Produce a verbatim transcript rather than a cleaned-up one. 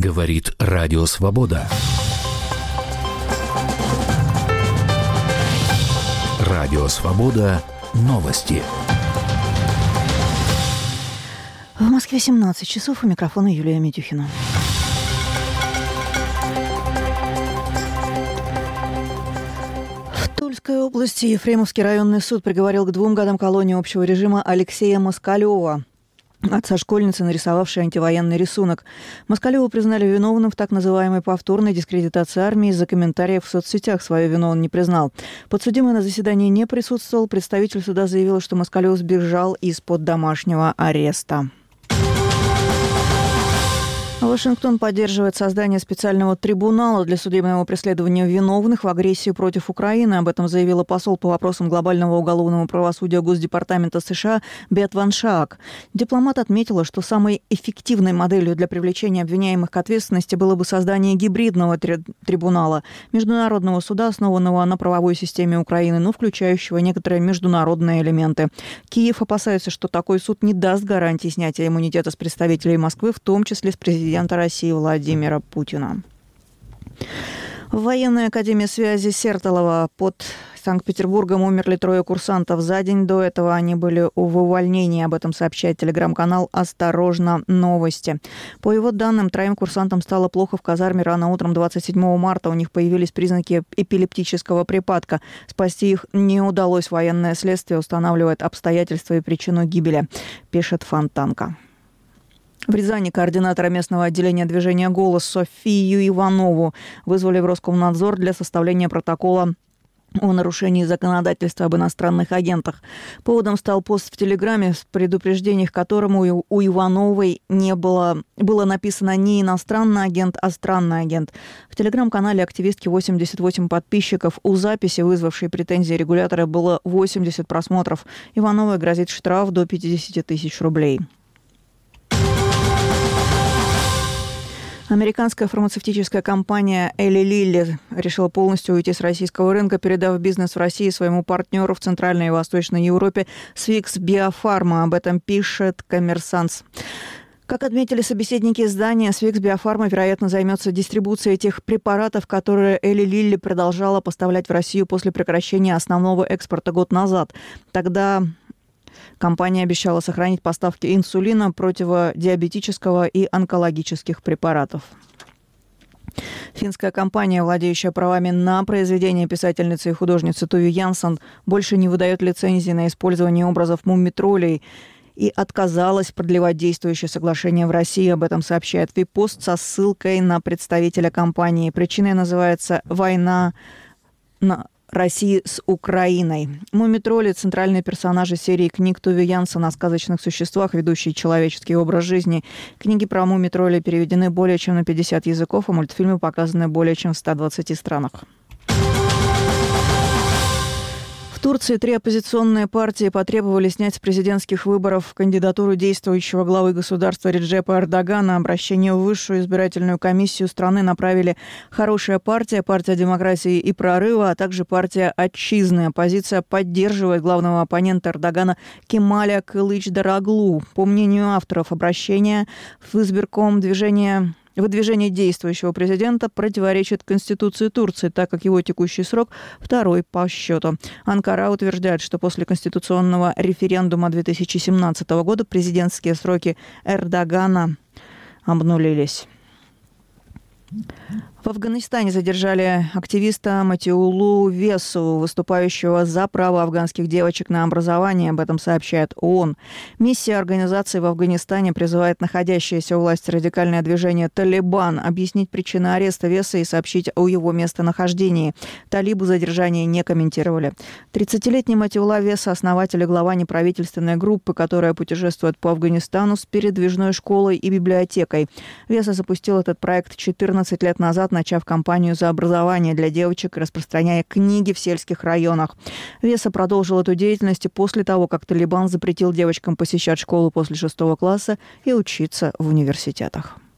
Говорит Радио Свобода. Радио Свобода. Новости. В Москве семнадцать часов. У микрофона Юлия Медюхина. В Тульской области Ефремовский районный суд приговорил к двум годам колонии общего режима Алексея Москалева, отца школьницы, нарисовавшей антивоенный рисунок. Москалева признали виновным в так называемой повторной дискредитации армии. Из-за комментариев в соцсетях свою вину он не признал. Подсудимый на заседании не присутствовал. Представитель суда заявил, что Москалев сбежал из-под домашнего ареста. Вашингтон поддерживает создание специального трибунала для судебного преследования виновных в агрессии против Украины. Об этом заявила посол по вопросам глобального уголовного правосудия Госдепартамента США Бет Ван Шаак. Дипломат отметила, что самой эффективной моделью для привлечения обвиняемых к ответственности было бы создание гибридного три- трибунала, международного суда, основанного на правовой системе Украины, но включающего некоторые международные элементы. Киев опасается, что такой суд не даст гарантии снятия иммунитета с представителей Москвы, в том числе с президента президента России Владимира Путина. В военной академии связи Сертолово под Санкт-Петербургом умерли трое курсантов. За день до этого они были в увольнении. Об этом сообщает телеграм-канал «Осторожно! Новости». По его данным, троим курсантам стало плохо в казарме рано утром двадцать седьмого марта. У них появились признаки эпилептического припадка. Спасти их не удалось. Военное следствие устанавливает обстоятельства и причину гибели, пишет Фонтанка. В Рязани координатора местного отделения движения «Голос» Софию Иванову вызвали в Роскомнадзор для составления протокола о нарушении законодательства об иностранных агентах. Поводом стал пост в Телеграме, в предупреждениях которому у Ивановой не было, было написано не иностранный агент, а странный агент. В Телеграм-канале активистки восемьдесят восемь подписчиков. У записи, вызвавшей претензии регулятора, было восемьдесят просмотров. Ивановой грозит штраф до пятьдесят тысяч рублей. Американская фармацевтическая компания Эли Лилли решила полностью уйти с российского рынка, передав бизнес в России своему партнеру в Центральной и Восточной Европе Свикс Биофарма. Об этом пишет «Коммерсант». Как отметили собеседники издания, Свикс Биофарма, вероятно, займется дистрибуцией тех препаратов, которые Эли Лилли продолжала поставлять в Россию после прекращения основного экспорта год назад. Тогда компания обещала сохранить поставки инсулина, противодиабетического и онкологических препаратов. Финская компания, владеющая правами на произведения писательницы и художницы Туви Янсон, больше не выдает лицензии на использование образов мумитролей и отказалась продлевать действующее соглашение в России. Об этом сообщает Випост со ссылкой на представителя компании. Причиной называется «Война на России с Украиной». Мумитроли – центральные персонажи серии книг Туви Янсон о сказочных существах, ведущие человеческий образ жизни. Книги про мумитроли переведены более чем на пятьдесят языков, а мультфильмы показаны более чем в ста двадцати странах. В Турции три оппозиционные партии потребовали снять с президентских выборов кандидатуру действующего главы государства Реджепа Эрдогана. Обращение в высшую избирательную комиссию страны направили «Хорошая партия», партия демократии и прорыва, а также партия «Отчизны». Оппозиция поддерживает главного оппонента Эрдогана Кемаля Кылычдароглу. По мнению авторов обращения, в избирком движение... Выдвижение действующего президента противоречит Конституции Турции, так как его текущий срок второй по счету. Анкара утверждает, что после конституционного референдума две тысячи семнадцатого года президентские сроки Эрдогана обнулились. В Афганистане задержали активиста Матиулу Весу, выступающего за право афганских девочек на образование. Об этом сообщает ООН. Миссия организации в Афганистане призывает находящееся у власти радикальное движение «Талибан» объяснить причины ареста Веса и сообщить о его местонахождении. Талибы задержание не комментировали. тридцатилетний Матиула Веса – основатель и глава неправительственной группы, которая путешествует по Афганистану с передвижной школой и библиотекой. Веса запустил этот проект четырнадцать лет назад, начав кампанию за образование для девочек и распространяя книги в сельских районах. Веса продолжил эту деятельность и после того, как Талибан запретил девочкам посещать школу после шестого класса и учиться в университетах.